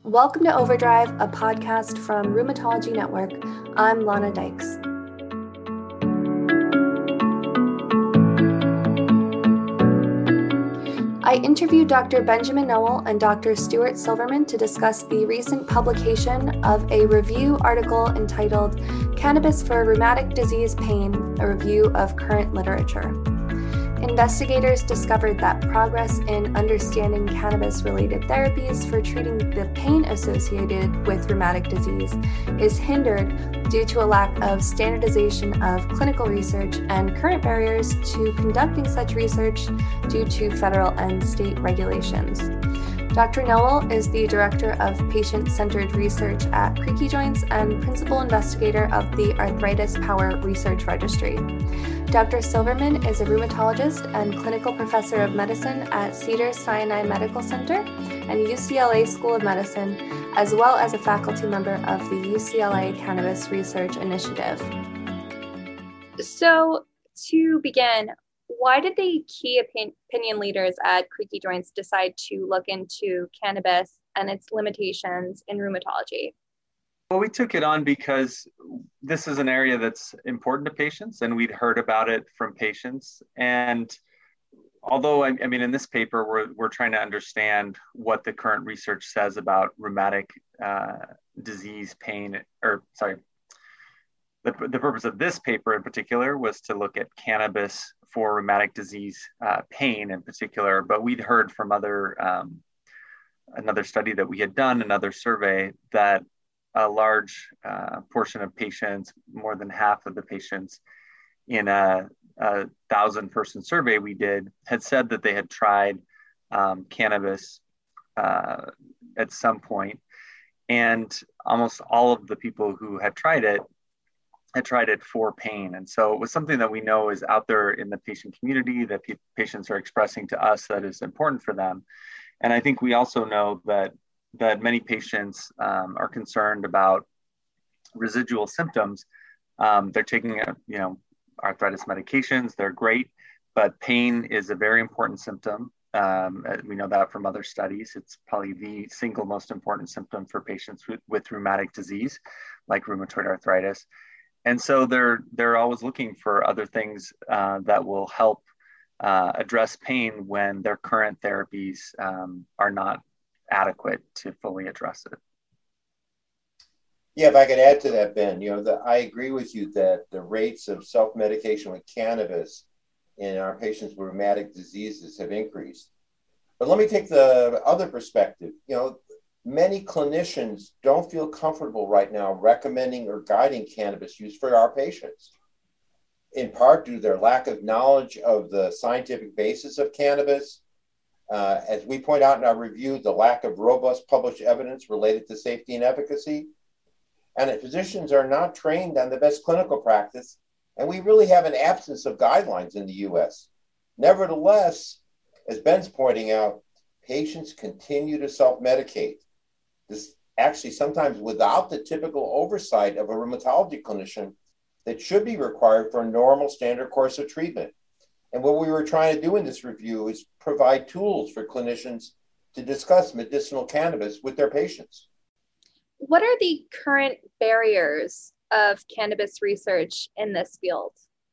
Welcome to Overdrive, a podcast from Rheumatology Network. I'm Lana Dykes. I interviewed Dr. Benjamin Noel and Dr. Stuart Silverman to discuss the recent publication of a review article entitled Cannabis for Rheumatic Disease Pain, a Review of Current Literature. Investigators discovered that progress in understanding cannabis-related therapies for treating the pain associated with rheumatic disease is hindered due to a lack of standardization of clinical research and current barriers to conducting such research due to federal and state regulations. Dr. Noel is the Director of Patient-Centered Research at Creaky Joints and Principal Investigator of the Arthritis Power Research Registry. Dr. Silverman is a rheumatologist and clinical professor of medicine at Cedars-Sinai Medical Center and UCLA School of Medicine, as well as a faculty member of the UCLA Cannabis Research Initiative. So, to begin, why did the key opinion leaders at Creaky Joints decide to look into cannabis and its limitations in rheumatology? Well, we took it on because this is an area that's important to patients, and we'd heard about it from patients. And although, I mean, in this paper, we're trying to understand what the current research says about rheumatic disease pain, the purpose of this paper in particular was to look at cannabis for rheumatic disease pain in particular. But we'd heard from another study that we had done, another survey, that a large portion of patients, more than half of the patients in a 1,000-person survey we did, had said that they had tried cannabis at some point. And almost all of the people who had tried it for pain. And so it was something that we know is out there in the patient community, that patients are expressing to us that is important for them. And I think we also know that many patients are concerned about residual symptoms. They're taking, arthritis medications, they're great, but pain is a very important symptom. We know that from other studies. It's probably the single most important symptom for patients with rheumatic disease, like rheumatoid arthritis. And so they're always looking for other things that will help address pain when their current therapies are not adequate to fully address it. Yeah, if I could add to that, Ben, I agree with you that the rates of self-medication with cannabis in our patients with rheumatic diseases have increased. But let me take the other perspective. Many clinicians don't feel comfortable right now recommending or guiding cannabis use for our patients, in part due to their lack of knowledge of the scientific basis of cannabis. As we point out in our review, the lack of robust published evidence related to safety and efficacy, and that physicians are not trained on the best clinical practice, and we really have an absence of guidelines in the U.S. Nevertheless, as Ben's pointing out, patients continue to self-medicate. This actually sometimes without the typical oversight of a rheumatology clinician that should be required for a normal standard course of treatment. And what we were trying to do in this review is provide tools for clinicians to discuss medicinal cannabis with their patients. What are the current barriers of cannabis research in this field?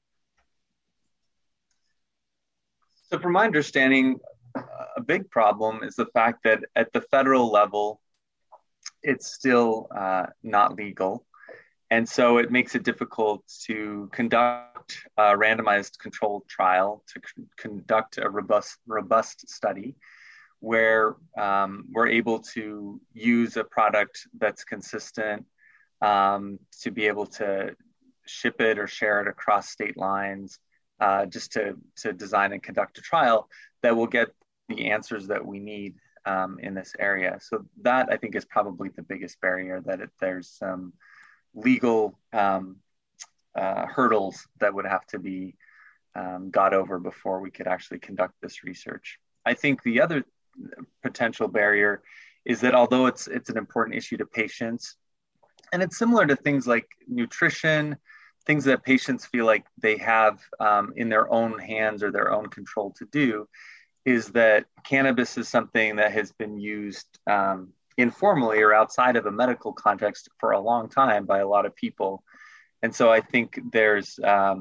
So from my understanding, a big problem is the fact that at the federal level, it's still not legal. And so it makes it difficult to conduct a randomized controlled trial, to conduct a robust study where we're able to use a product that's consistent, to be able to ship it or share it across state lines, just to design and conduct a trial that will get the answers that we need in this area. So that, I think, is probably the biggest barrier, that there's some legal hurdles that would have to be got over before we could actually conduct this research. I think the other potential barrier is that although it's an important issue to patients, and it's similar to things like nutrition, things that patients feel like they have in their own hands or their own control to do, is that cannabis is something that has been used informally or outside of a medical context for a long time by a lot of people. And so I think there's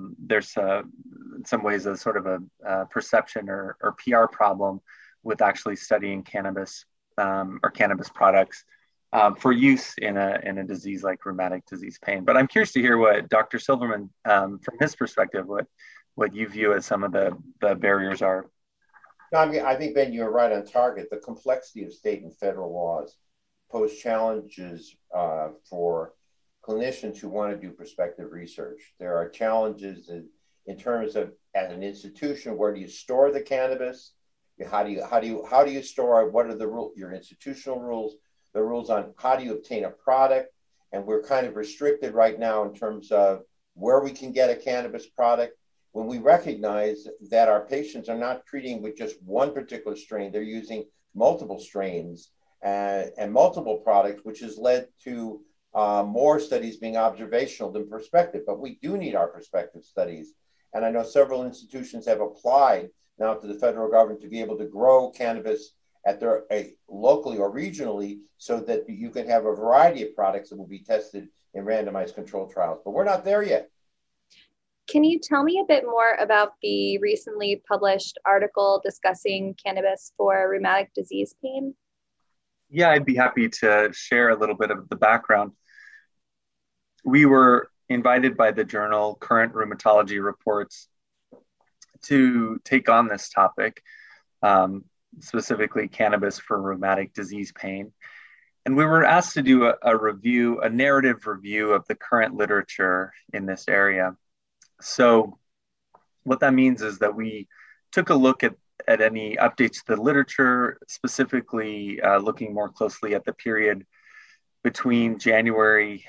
in some ways a sort of a perception or PR problem with actually studying cannabis or cannabis products for use in a disease like rheumatic disease pain. But I'm curious to hear what Dr. Silverman, from his perspective, what you view as some of the barriers are. No, I think, Ben, you're right on target. The complexity of state and federal laws pose challenges for clinicians who want to do prospective research. There are challenges in terms of, as an institution, where do you store the cannabis? How do you store it? What are the rules? Your institutional rules, the rules on how do you obtain a product? And we're kind of restricted right now in terms of where we can get a cannabis product, when we recognize that our patients are not treating with just one particular strain, they're using multiple strains and multiple products, which has led to more studies being observational than prospective. But we do need our prospective studies. And I know several institutions have applied now to the federal government to be able to grow cannabis at their locally or regionally, so that you can have a variety of products that will be tested in randomized controlled trials. But we're not there yet. Can you tell me a bit more about the recently published article discussing cannabis for rheumatic disease pain? Yeah, I'd be happy to share a little bit of the background. We were invited by the journal Current Rheumatology Reports to take on this topic, specifically cannabis for rheumatic disease pain. And we were asked to do a narrative review of the current literature in this area. So what that means is that we took a look at any updates to the literature, specifically looking more closely at the period between January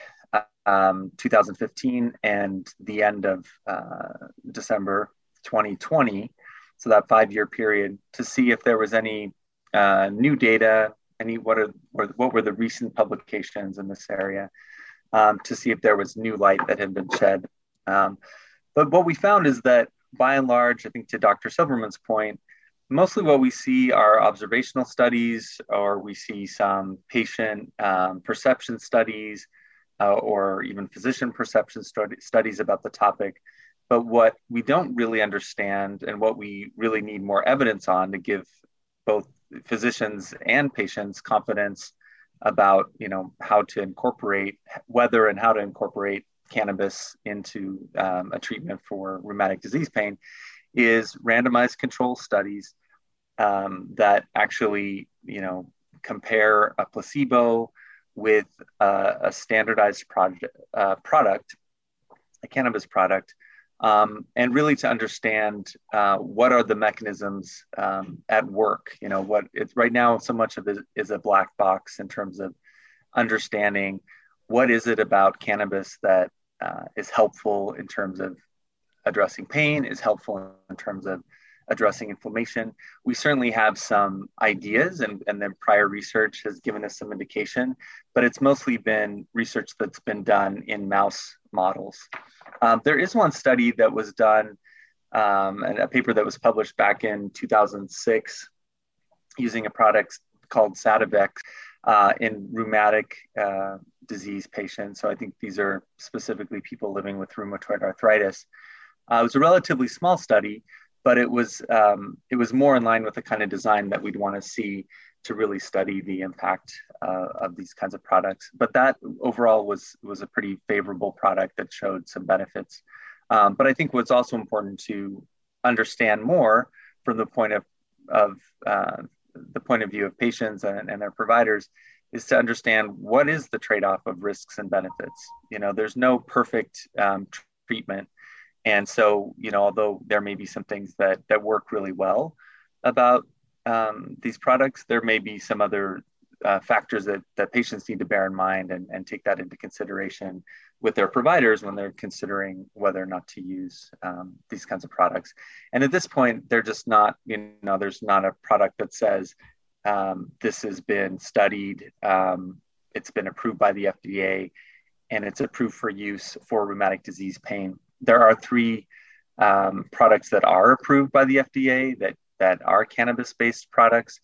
2015 and the end of December 2020, so that 5-year period, to see if there was any new data, what were the recent publications in this area, to see if there was new light that had been shed. But what we found is that, by and large, I think to Dr. Silverman's point, mostly what we see are observational studies, or we see some patient perception studies, or even physician perception studies about the topic. But what we don't really understand, and what we really need more evidence on to give both physicians and patients confidence about, how to incorporate, whether and how to incorporate cannabis into a treatment for rheumatic disease pain, is randomized control studies that actually, compare a placebo with a standardized product, a cannabis product, and really to understand what are the mechanisms at work. Right now, so much of it is a black box in terms of understanding what is it about cannabis that is helpful in terms of addressing pain, is helpful in terms of addressing inflammation. We certainly have some ideas, and then prior research has given us some indication, but it's mostly been research that's been done in mouse models. There is one study that was done, and a paper that was published back in 2006, using a product called Sativex in rheumatic disease patients. So I think these are specifically people living with rheumatoid arthritis. It was a relatively small study, but it was more in line with the kind of design that we'd want to see to really study the impact of these kinds of products. But that overall was a pretty favorable product that showed some benefits. But I think what's also important to understand more from the point of view of patients and their providers is to understand what is the trade-off of risks and benefits. There's no perfect treatment. And so, although there may be some things that work really well about these products, there may be some other factors that patients need to bear in mind and take that into consideration with their providers when they're considering whether or not to use these kinds of products. And at this point, they're just not, there's not a product that says this has been studied, it's been approved by the FDA, and it's approved for use for rheumatic disease pain. There are 3 products that are approved by the FDA that are cannabis-based products,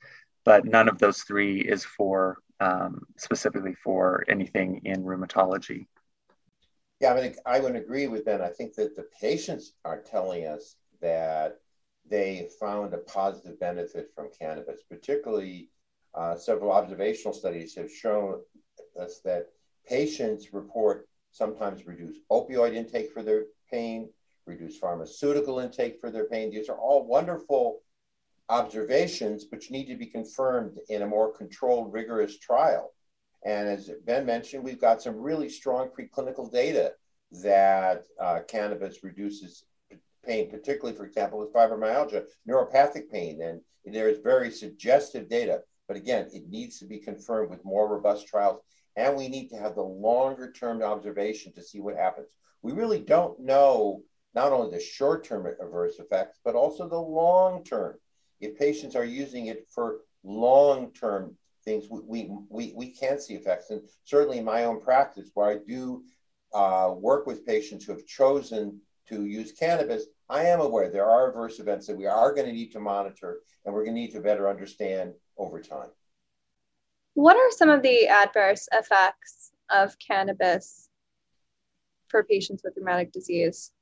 but none of those three is for specifically for anything in rheumatology. Yeah, I mean, I would agree with Ben. I think that the patients are telling us that they found a positive benefit from cannabis. Particularly, several observational studies have shown us that patients report sometimes reduced opioid intake for their pain, reduced pharmaceutical intake for their pain. These are all wonderful observations, which need to be confirmed in a more controlled, rigorous trial. And as Ben mentioned, we've got some really strong preclinical data that cannabis reduces pain, particularly, for example, with fibromyalgia, neuropathic pain. And there is very suggestive data. But again, it needs to be confirmed with more robust trials. And we need to have the longer term observation to see what happens. We really don't know not only the short term adverse effects, but also the long term. If patients are using it for long term things, we can see effects. And certainly in my own practice, where I do work with patients who have chosen to use cannabis, I am aware there are adverse events that we are going to need to monitor and we're going to need to better understand over time. What are some of the adverse effects of cannabis for patients with rheumatic disease?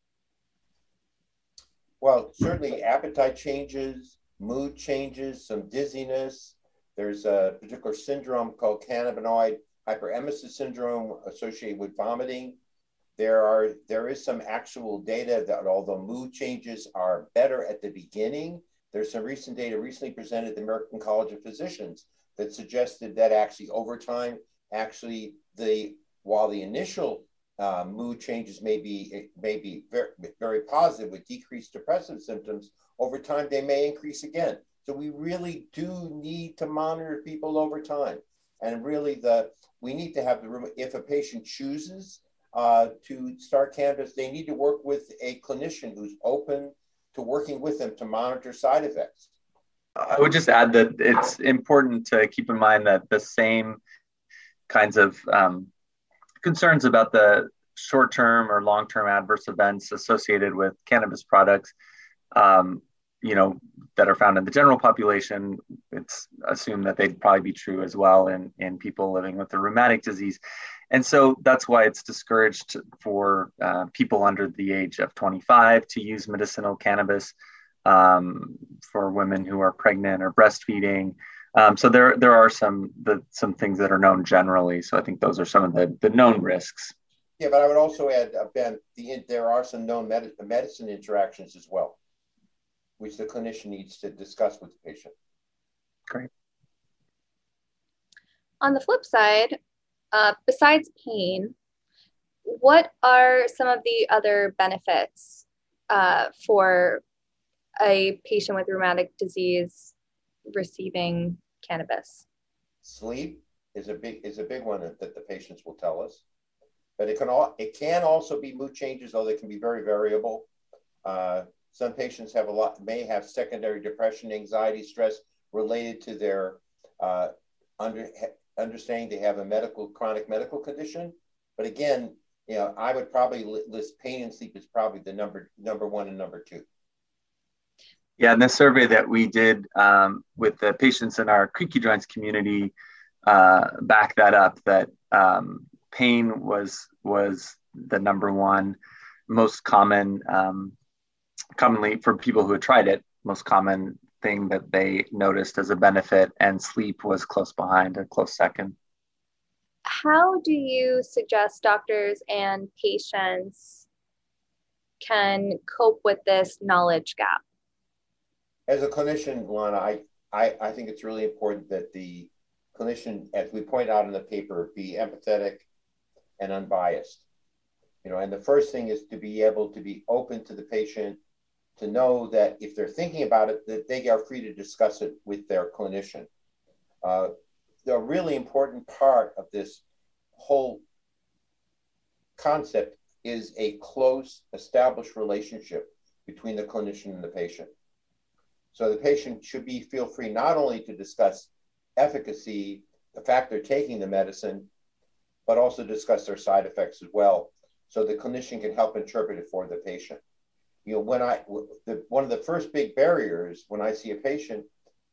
Well, certainly appetite changes, mood changes, some dizziness. There's a particular syndrome called cannabinoid hyperemesis syndrome associated with vomiting. There is some actual data that although mood changes are better at the beginning, there's some recent data recently presented at the American College of Physicians that suggested that actually over time, while the initial mood changes may be very, very positive with decreased depressive symptoms, over time they may increase again. So we really do need to monitor people over time. And really we need to have the room, if a patient chooses to start cannabis, they need to work with a clinician who's open to working with them to monitor side effects. I would just add that it's important to keep in mind that the same kinds of concerns about the short-term or long-term adverse events associated with cannabis products, that are found in the general population, it's assumed that they'd probably be true as well in people living with a rheumatic disease. And so that's why it's discouraged for people under the age of 25 to use medicinal cannabis, for women who are pregnant or breastfeeding. So there are some things that are known generally. So I think those are some of the known risks. Yeah, but I would also add, Ben, there are some known medicine interactions as well, which the clinician needs to discuss with the patient. Great. On the flip side, besides pain, what are some of the other benefits for a patient with rheumatic disease receiving cannabis? Sleep is a big one that the patients will tell us, but it can also be mood changes, though they can be very variable. Some patients may have secondary depression, anxiety, stress related to their understanding they have a chronic medical condition. But again, I would probably list pain and sleep as probably the number one and number two. Yeah, and the survey that we did with the patients in our creaky joints community backed that up, that pain was the number one most commonly for people who had tried it, most common thing that they noticed as a benefit, and sleep was close behind, a close second. How do you suggest doctors and patients can cope with this knowledge gap? As a clinician, Lana, I think it's really important that the clinician, as we point out in the paper, be empathetic and unbiased. And the first thing is to be able to be open to the patient, to know that if they're thinking about it, that they are free to discuss it with their clinician. The really important part of this whole concept is a close, established relationship between the clinician and the patient. So the patient should feel free not only to discuss efficacy, the fact they're taking the medicine, but also discuss their side effects as well, so the clinician can help interpret it for the patient. One of the first big barriers when I see a patient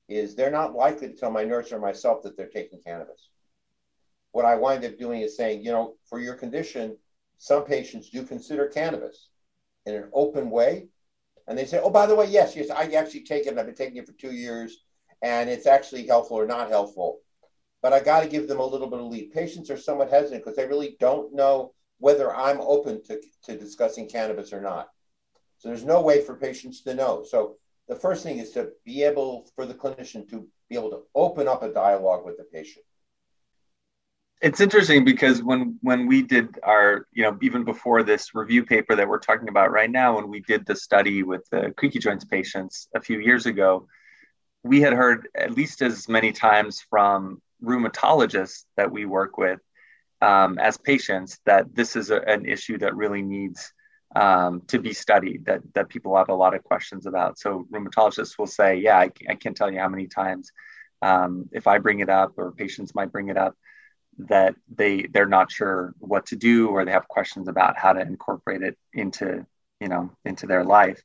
is they're not likely to tell my nurse or myself that they're taking cannabis. What I wind up doing is saying, for your condition, some patients do consider cannabis in an open way. And they say, oh, by the way, yes, I actually take it, and I've been taking it for 2 years, and it's actually helpful or not helpful. But I got to give them a little bit of lead. Patients are somewhat hesitant because they really don't know whether I'm open to discussing cannabis or not. So there's no way for patients to know. So the first thing is to be able, for the clinician to be able to open up a dialogue with the patient. It's interesting because when we did our, even before this review paper that we're talking about right now, when we did the study with the creaky joints patients a few years ago, we had heard at least as many times from rheumatologists that we work with as patients that this is an issue that really needs to be studied, that people have a lot of questions about. So rheumatologists will say, yeah, I can't tell you how many times if I bring it up or patients might bring it up, that they're not sure what to do, or they have questions about how to incorporate it into their life.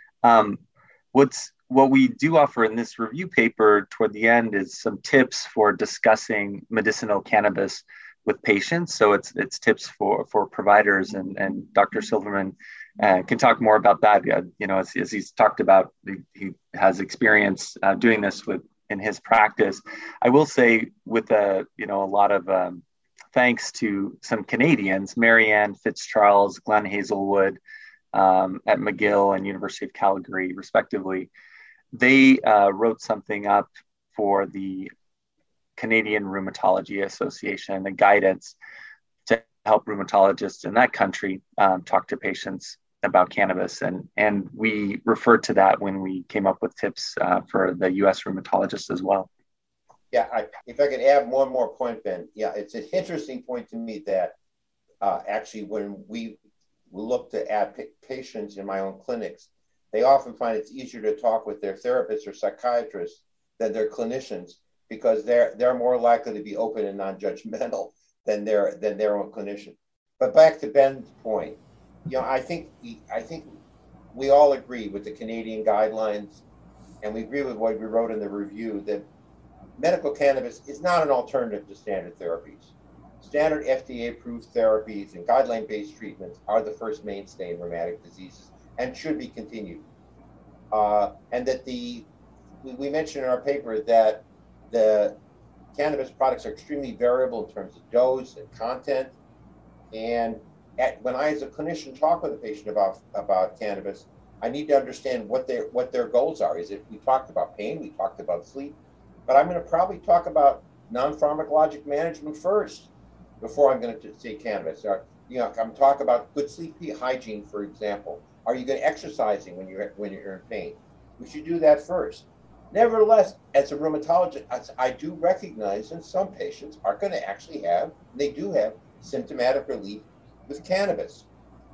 What we do offer in this review paper toward the end is some tips for discussing medicinal cannabis with patients. So it's tips for providers, and Dr. Silverman can talk more about that. As he's talked about, he has experience doing this in his practice. I will say with a lot of thanks to some Canadians, Marianne Fitzcharles, Glenn Hazelwood at McGill and University of Calgary, respectively. They wrote something up for the Canadian Rheumatology Association, a guidance to help rheumatologists in that country talk to patients about cannabis. And we referred to that when we came up with tips for the U.S. rheumatologists as well. Yeah, if I could add one more point, Ben. Yeah, it's an interesting point to me that actually when we look to add patients in my own clinics, they often find it's easier to talk with their therapists or psychiatrists than their clinicians, because they're more likely to be open and non-judgmental than their own clinician. But back to Ben's point, I think we all agree with the Canadian guidelines, and we agree with what we wrote in the review, that medical cannabis is not an alternative to standard therapies. Standard FDA-approved therapies and guideline-based treatments are the first mainstay in rheumatic diseases and should be continued. And that we mentioned in our paper that the cannabis products are extremely variable in terms of dose and content. And when I, as a clinician, talk with a patient about cannabis, I need to understand what their goals are. We talked about pain, we talked about sleep, but I'm going to probably talk about non-pharmacologic management first before I'm going to say cannabis. I'm talking about good sleep hygiene, for example. Are you going to exercising when you're in pain? We should do that first. Nevertheless, as a rheumatologist, I do recognize that some patients are going to actually they do have symptomatic relief with cannabis.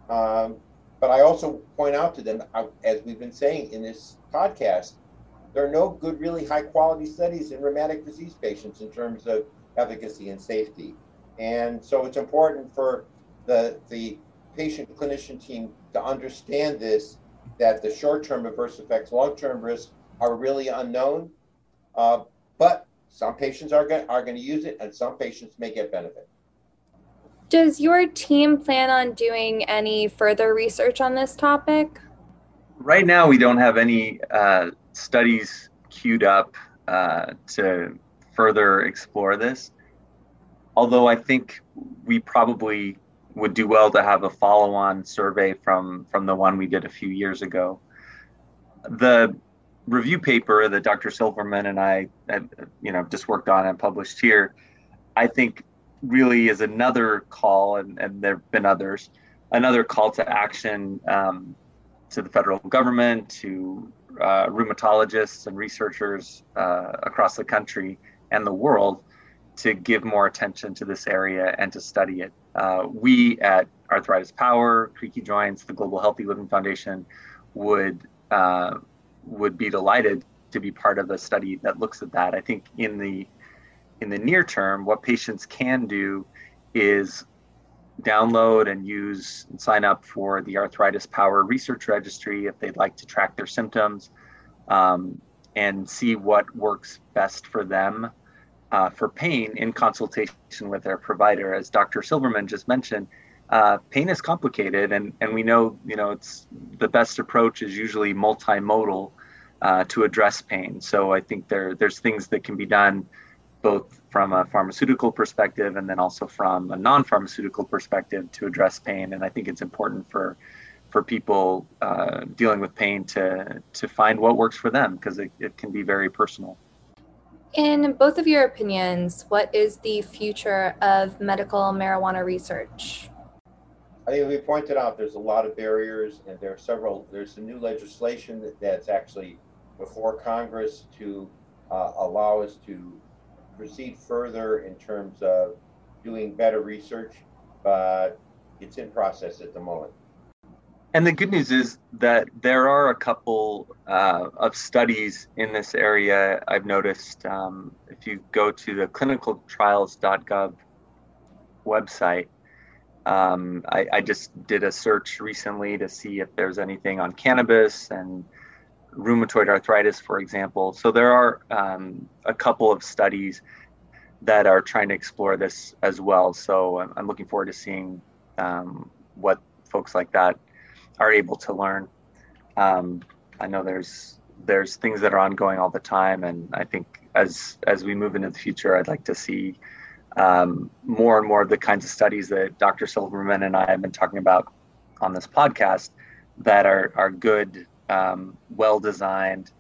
But I also point out to them, as we've been saying in this podcast, there are no good, really high quality studies in rheumatic disease patients in terms of efficacy and safety. And so it's important for the patient clinician team to understand this, that the short-term adverse effects, long-term risks are really unknown. But some patients are going to use it, and some patients may get benefit. Does your team plan on doing any further research on this topic? Right now, we don't have any studies queued up to further explore this. Although I think we probably would do well to have a follow-on survey from the one we did a few years ago. The review paper that Dr. Silverman and I just worked on and published here, I think really is another call, and there have been others, another call to action to the federal government, to rheumatologists and researchers across the country and the world to give more attention to this area and to study it. We at Arthritis Power, Creaky Joints, the Global Healthy Living Foundation would be delighted to be part of a study that looks at that. I think in the near term, what patients can do is download and use and sign up for the Arthritis Power Research Registry if they'd like to track their symptoms. and see what works best for them for pain in consultation with their provider. As Dr. Silverman just mentioned, pain is complicated, and we know, it's the best approach is usually multimodal to address pain. So I think there's things that can be done both from a pharmaceutical perspective and then also from a non-pharmaceutical perspective to address pain. And I think it's important for people dealing with pain to find what works for them, because it can be very personal. In both of your opinions, what is the future of medical marijuana research? I think we pointed out there's a lot of barriers, and there's some new legislation that's actually before Congress to allow us to proceed further in terms of doing better research, but it's in process at the moment. And the good news is that there are a couple of studies in this area. I've noticed if you go to the clinicaltrials.gov website, I just did a search recently to see if there's anything on cannabis and rheumatoid arthritis, for example. So there are a couple of studies that are trying to explore this as well. So I'm looking forward to seeing what folks like that are able to learn. I know there's things that are ongoing all the time, and I think as we move into the future, I'd like to see more and more of the kinds of studies that Dr. Silverman and I have been talking about on this podcast that are good, well-designed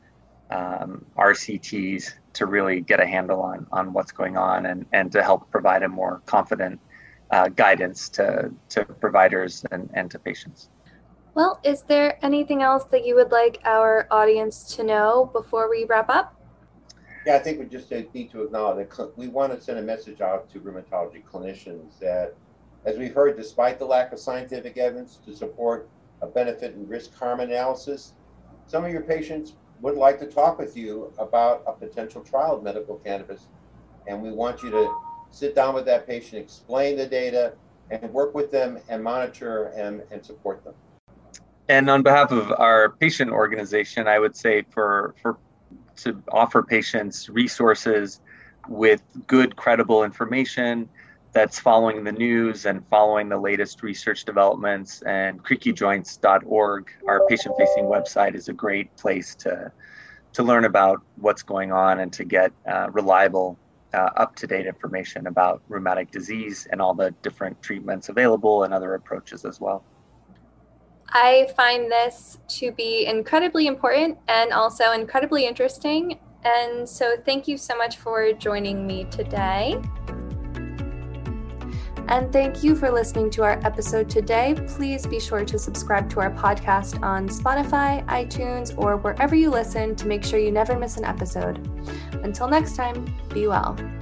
RCTs to really get a handle on what's going on and to help provide a more confident guidance to providers and to patients. Well, is there anything else that you would like our audience to know before we wrap up? Yeah, I think we just need to acknowledge that we want to send a message out to rheumatology clinicians that, as we've heard, despite the lack of scientific evidence to support a benefit and risk harm analysis, some of your patients would like to talk with you about a potential trial of medical cannabis. And we want you to sit down with that patient, explain the data, and work with them and monitor and support them. And on behalf of our patient organization, I would say to offer patients resources with good, credible information that's following the news and following the latest research developments. And creakyjoints.org, our patient-facing website, is a great place to learn about what's going on and to get reliable, up-to-date information about rheumatic disease and all the different treatments available and other approaches as well. I find this to be incredibly important and also incredibly interesting. And so thank you so much for joining me today. And thank you for listening to our episode today. Please be sure to subscribe to our podcast on Spotify, iTunes, or wherever you listen to make sure you never miss an episode. Until next time, be well.